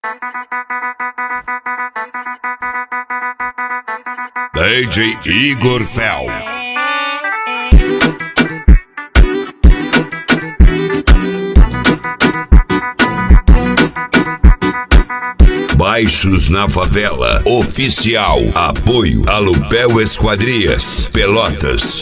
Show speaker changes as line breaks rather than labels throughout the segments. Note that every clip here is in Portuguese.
DJ Igor Fel. Baixos na Favela Oficial. Apoio Alupel Esquadrias Pelotas.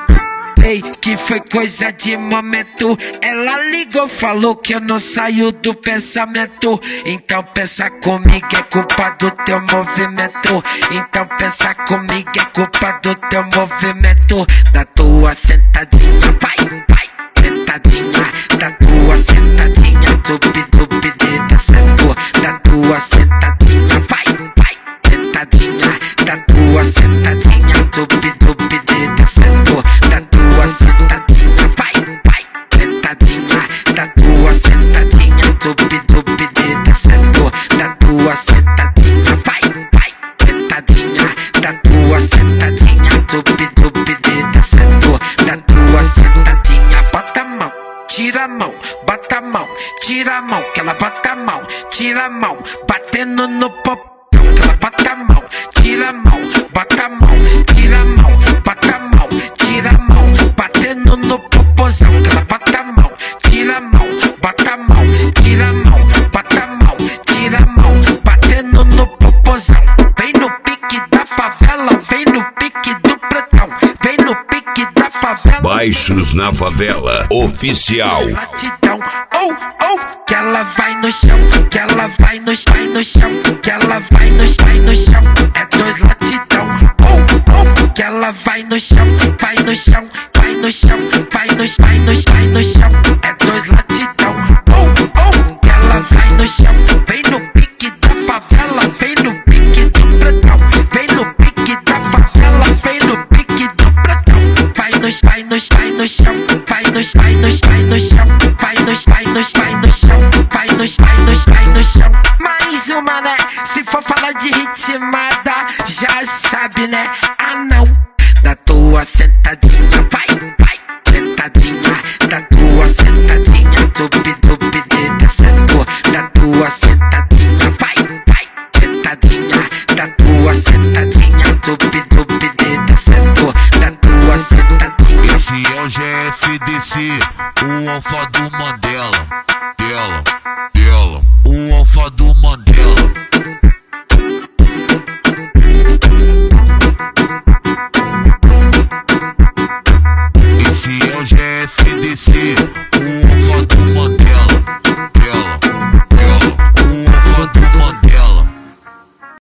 Ei, que foi coisa de momento. Ela ligou, falou que eu não saio do pensamento. Então pensa comigo, é culpa do teu movimento. Então pensa comigo, é culpa do teu movimento. Da tua sentadinha, vai, vai, sentadinha. Da tua sentadinha, tupi, tupi, descendo. Da tua sentadinha, vai, vai, sentadinha. Da tua sentadinha, tupi, tupi, descendo. Da tua sentadinha, vai, vai, sentadinha. Da tua sentadinha, tupi, tupi, descendo. Da tua sentadinha, vai, vai, sentadinha. Da tua sentadinha, tupi, tupi, descendo. Da tua sentadinha, bota a mão, tira a mão, bota a mão, tira a mão, que ela bota a mão, tira a mão, batendo no popô. Bota a mão, tira a mão, bota a mão, tira a mão, bota a mão, tira a mão, batendo no popozão. Ela bota a mão, tira a mão, bota a mão, tira a mão, bota a mão, tira a mão, batendo no popozão. Vem no pique da favela, vem no pique do pretão, vem no pique da favela.
Baixos na Favela Oficial.
Latidão, oh, oh, que ela vai no chão, que ela vai no chão, que ela vai no chão, é dois latidão, oh, oh, que ela vai no chão, vai no chão, vai no chão, vai no chão, vai no chão, é dois latidão, oh, oh, que ela vai no chão, vem no pique da favela, vem no pique do pretão, vem no pique da favela, vem no pique do pretão, vai no chão, vai no chão, vai no chão, vai no chão, vai no chão, vai no chão, vai no chão, vai no chão. Mais uma, né? Se for falar de ritmada, já sabe, né? Ah, não. Da tua sentadinha, vai, vai, sentadinha. Da tua sentadinha, tupi, tupi, descendo. Da tua sentadinha, vai, vai, sentadinha. Da tua sentadinha, tupi, tupi, descendo. Da tua sentadinha.
Esse é o GFDC, o alfa do Mandela, dela, o alfa do